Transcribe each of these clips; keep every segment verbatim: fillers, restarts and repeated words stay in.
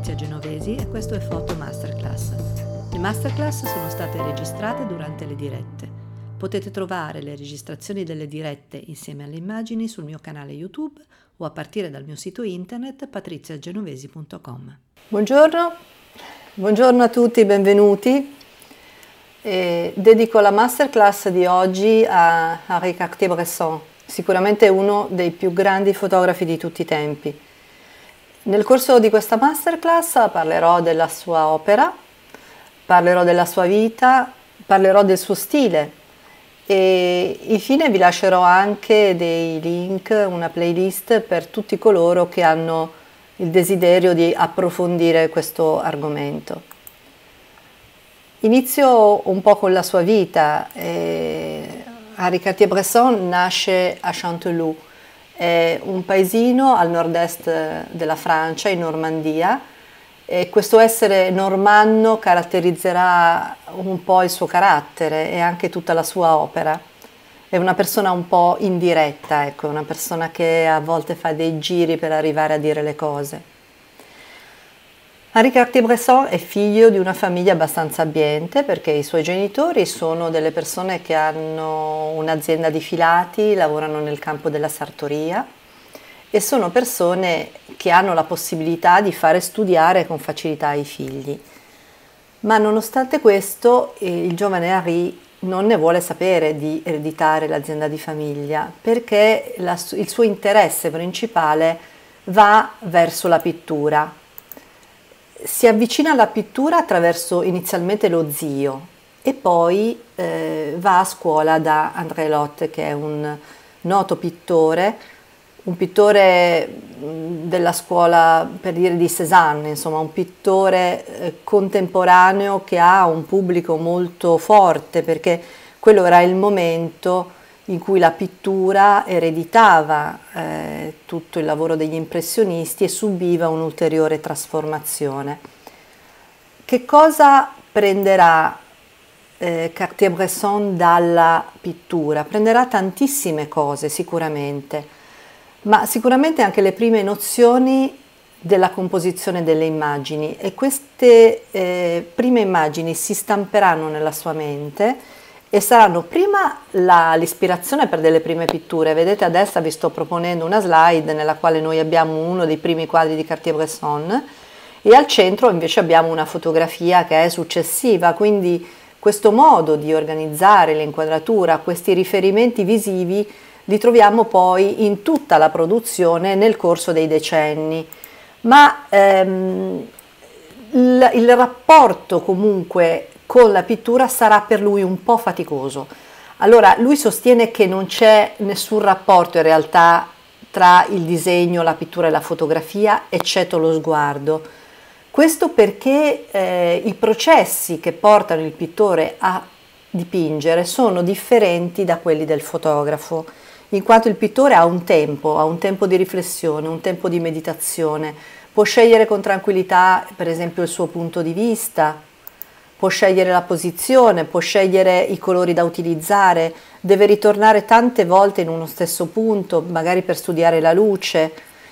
Patrizia Genovesi e questo è Foto Masterclass. Le masterclass sono state registrate durante le dirette. Potete trovare le registrazioni delle dirette insieme alle immagini sul mio canale YouTube o a partire dal mio sito internet patrizia genovesi punto com. Buongiorno, buongiorno a tutti, benvenuti. E dedico la masterclass di oggi a Henri Cartier-Bresson, sicuramente uno dei più grandi fotografi di tutti i tempi. Nel corso di questa masterclass parlerò della sua opera, parlerò della sua vita, parlerò del suo stile e infine vi lascerò anche dei link, una playlist per tutti coloro che hanno il desiderio di approfondire questo argomento. Inizio un po' con la sua vita. Eh, Henri Cartier-Bresson nasce a Chanteloup, è un paesino al nord-est della Francia, in Normandia, e questo essere normanno caratterizzerà un po' il suo carattere e anche tutta la sua opera. È una persona un po' indiretta, ecco, una persona che a volte fa dei giri per arrivare a dire le cose. Henri Cartier-Bresson è figlio di una famiglia abbastanza abbiente perché i suoi genitori sono delle persone che hanno un'azienda di filati, lavorano nel campo della sartoria e sono persone che hanno la possibilità di fare studiare con facilità i figli. Ma nonostante questo il giovane Henri non ne vuole sapere di ereditare l'azienda di famiglia perché la, il suo interesse principale va verso la pittura. Si avvicina alla pittura attraverso inizialmente lo zio e poi eh, va a scuola da André Lotte, che è un noto pittore, un pittore della scuola, per dire, di Cézanne, insomma un pittore eh, contemporaneo che ha un pubblico molto forte perché quello era il momento in cui la pittura ereditava eh, tutto il lavoro degli impressionisti e subiva un'ulteriore trasformazione. Che cosa prenderà eh, Cartier-Bresson dalla pittura? Prenderà tantissime cose sicuramente, ma sicuramente anche le prime nozioni della composizione delle immagini e queste eh, prime immagini si stamperanno nella sua mente e saranno prima la, l'ispirazione per delle prime pitture. Vedete, a destra vi sto proponendo una slide nella quale noi abbiamo uno dei primi quadri di Cartier-Bresson e al centro invece abbiamo una fotografia che è successiva, quindi questo modo di organizzare l'inquadratura, questi riferimenti visivi li troviamo poi in tutta la produzione nel corso dei decenni, ma ehm, il, il rapporto comunque con la pittura sarà per lui un po' faticoso. Allora lui sostiene che non c'è nessun rapporto in realtà tra il disegno, la pittura e la fotografia, eccetto lo sguardo. Questo perché eh, i processi che portano il pittore a dipingere sono differenti da quelli del fotografo, in quanto il pittore ha un tempo, ha un tempo di riflessione, un tempo di meditazione, può scegliere con tranquillità per esempio il suo punto di vista, può scegliere la posizione, può scegliere i colori da utilizzare, deve ritornare tante volte in uno stesso punto, magari per studiare la luce,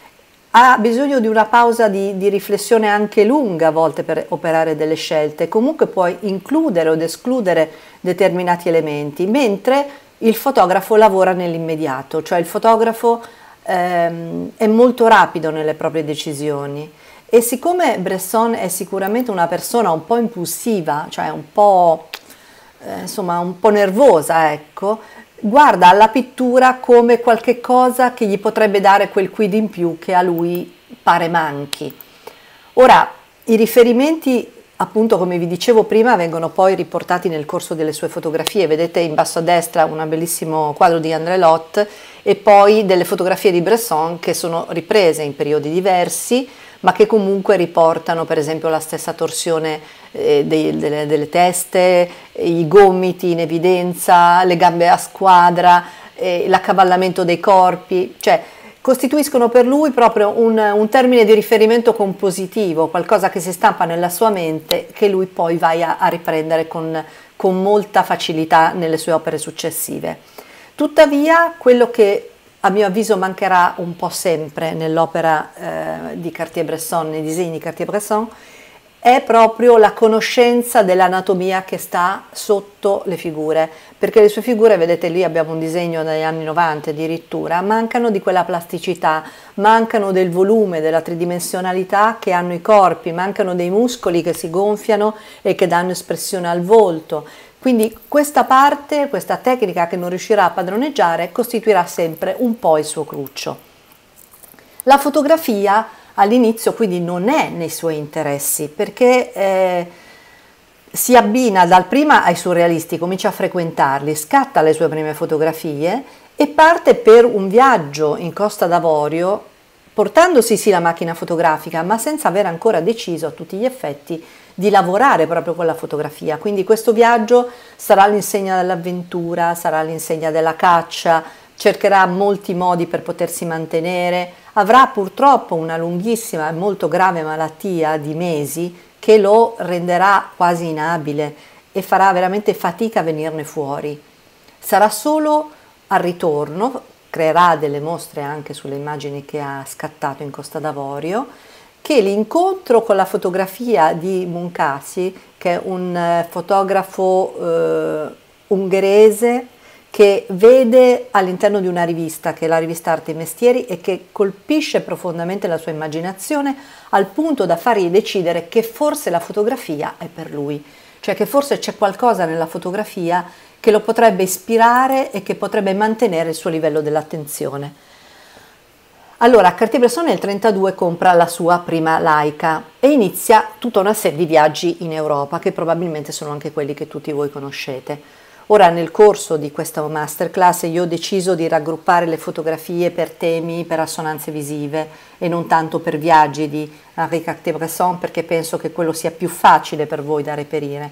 ha bisogno di una pausa di, di riflessione anche lunga a volte per operare delle scelte, comunque può includere o escludere determinati elementi, mentre il fotografo lavora nell'immediato, cioè il fotografo ehm, è molto rapido nelle proprie decisioni. E siccome Bresson è sicuramente una persona un po' impulsiva, cioè un po', eh, insomma, un po' nervosa, ecco, guarda alla pittura come qualche cosa che gli potrebbe dare quel quid in più che a lui pare manchi. Ora, i riferimenti, appunto, come vi dicevo prima, vengono poi riportati nel corso delle sue fotografie. Vedete in basso a destra un bellissimo quadro di André Lotte e poi delle fotografie di Bresson che sono riprese in periodi diversi, ma che comunque riportano per esempio la stessa torsione eh, dei, delle, delle teste, i gomiti in evidenza, le gambe a squadra, eh, l'accavallamento dei corpi, cioè costituiscono per lui proprio un, un termine di riferimento compositivo, qualcosa che si stampa nella sua mente che lui poi va a, a riprendere con, con molta facilità nelle sue opere successive. Tuttavia quello che a mio avviso mancherà un po' sempre nell'opera eh, di Cartier-Bresson, nei disegni di Cartier-Bresson, è proprio la conoscenza dell'anatomia che sta sotto le figure, perché le sue figure, vedete lì abbiamo un disegno dagli anni novanta addirittura, mancano di quella plasticità, mancano del volume, della tridimensionalità che hanno i corpi, mancano dei muscoli che si gonfiano e che danno espressione al volto. Quindi questa parte, questa tecnica che non riuscirà a padroneggiare, costituirà sempre un po' il suo cruccio. La fotografia all'inizio quindi non è nei suoi interessi, perché eh, si abbina dal prima ai surrealisti, comincia a frequentarli, scatta le sue prime fotografie e parte per un viaggio in Costa d'Avorio, portandosi sì la macchina fotografica, ma senza aver ancora deciso a tutti gli effetti di lavorare proprio con la fotografia. Quindi questo viaggio sarà all'insegna dell'avventura, sarà all'insegna della caccia, cercherà molti modi per potersi mantenere, avrà purtroppo una lunghissima e molto grave malattia di mesi che lo renderà quasi inabile e farà veramente fatica a venirne fuori. Sarà solo al ritorno, creerà delle mostre anche sulle immagini che ha scattato in Costa d'Avorio, che l'incontro con la fotografia di Munkaci, che è un eh, fotografo eh, ungherese che vede all'interno di una rivista, che è la rivista Arte e Mestieri, e che colpisce profondamente la sua immaginazione al punto da fargli decidere che forse la fotografia è per lui, cioè che forse c'è qualcosa nella fotografia che lo potrebbe ispirare e che potrebbe mantenere il suo livello dell'attenzione. Allora Cartier-Bresson nel trentadue compra la sua prima Leica e inizia tutta una serie di viaggi in Europa, che probabilmente sono anche quelli che tutti voi conoscete. Ora nel corso di questa masterclass io ho deciso di raggruppare le fotografie per temi, per assonanze visive e non tanto per viaggi di Henri Cartier-Bresson, perché penso che quello sia più facile per voi da reperire.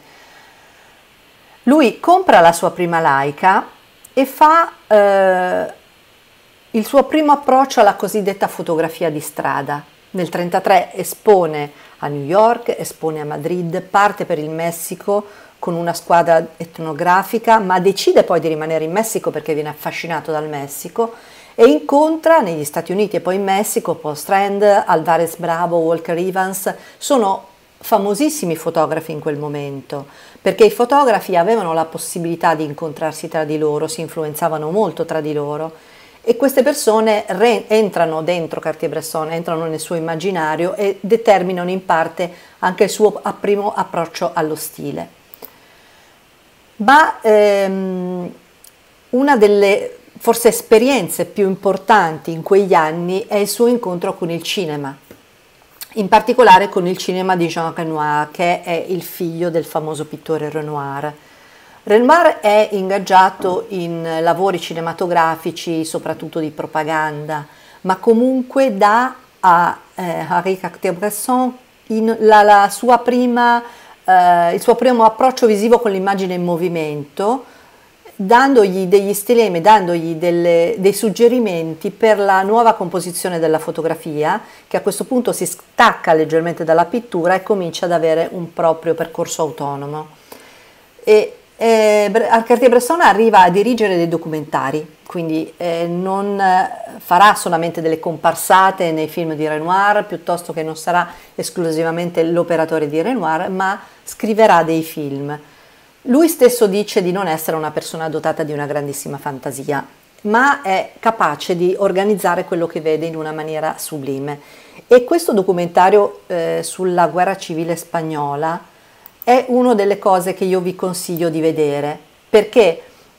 Lui compra la sua prima Leica e fa eh, il suo primo approccio alla cosiddetta fotografia di strada. Nel trentatré espone a New York, espone a Madrid, parte per il Messico con una squadra etnografica, ma decide poi di rimanere in Messico perché viene affascinato dal Messico e incontra negli Stati Uniti e poi in Messico Paul Strand, Alvarez Bravo, Walker Evans. Sono famosissimi fotografi in quel momento, perché i fotografi avevano la possibilità di incontrarsi tra di loro, si influenzavano molto tra di loro. E queste persone re- entrano dentro Cartier-Bresson, entrano nel suo immaginario e determinano in parte anche il suo primo approccio allo stile. Ma ehm, una delle forse esperienze più importanti in quegli anni è il suo incontro con il cinema, in particolare con il cinema di Jean Renoir, che è il figlio del famoso pittore Renoir. Renoir è ingaggiato in lavori cinematografici, soprattutto di propaganda, ma comunque dà a eh, Henri Cartier-Bresson in la, la sua prima, eh, il suo primo approccio visivo con l'immagine in movimento, dandogli degli stilemi, dandogli delle, dei suggerimenti per la nuova composizione della fotografia, che a questo punto si stacca leggermente dalla pittura e comincia ad avere un proprio percorso autonomo. E Eh, Cartier-Bresson arriva a dirigere dei documentari, quindi eh, non farà solamente delle comparsate nei film di Renoir, piuttosto che non sarà esclusivamente l'operatore di Renoir, ma scriverà dei film. Lui stesso dice di non essere una persona dotata di una grandissima fantasia, ma è capace di organizzare quello che vede in una maniera sublime. E questo documentario eh, sulla guerra civile spagnola è una delle cose che io vi consiglio di vedere, perché,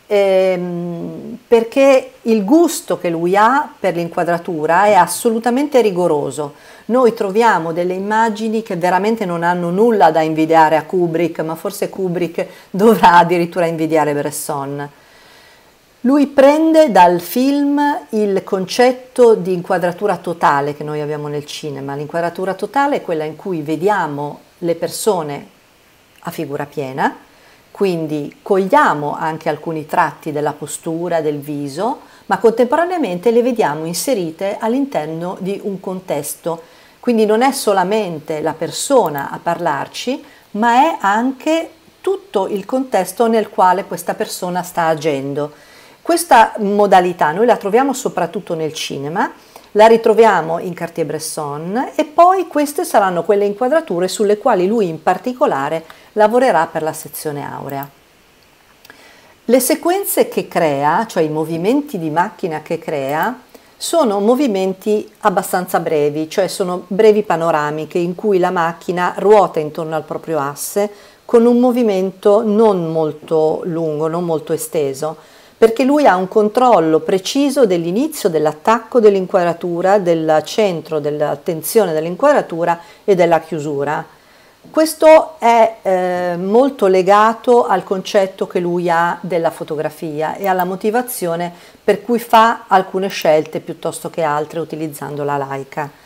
ehm, perché il gusto che lui ha per l'inquadratura è assolutamente rigoroso. Noi troviamo delle immagini che veramente non hanno nulla da invidiare a Kubrick, ma forse Kubrick dovrà addirittura invidiare Bresson. Lui prende dal film il concetto di inquadratura totale che noi abbiamo nel cinema. L'inquadratura totale è quella in cui vediamo le persone a figura piena, quindi cogliamo anche alcuni tratti della postura, del viso, ma contemporaneamente le vediamo inserite all'interno di un contesto. Quindi non è solamente la persona a parlarci, ma è anche tutto il contesto nel quale questa persona sta agendo. Questa modalità noi la troviamo soprattutto nel cinema, la ritroviamo in Cartier-Bresson e poi queste saranno quelle inquadrature sulle quali lui in particolare lavorerà per la sezione aurea. Le sequenze che crea, cioè i movimenti di macchina che crea, sono movimenti abbastanza brevi, cioè sono brevi panoramiche in cui la macchina ruota intorno al proprio asse con un movimento non molto lungo, non molto esteso, perché lui ha un controllo preciso dell'inizio, dell'attacco dell'inquadratura, del centro della tensione dell'inquadratura e della chiusura. Questo è eh, molto legato al concetto che lui ha della fotografia e alla motivazione per cui fa alcune scelte piuttosto che altre utilizzando la Leica.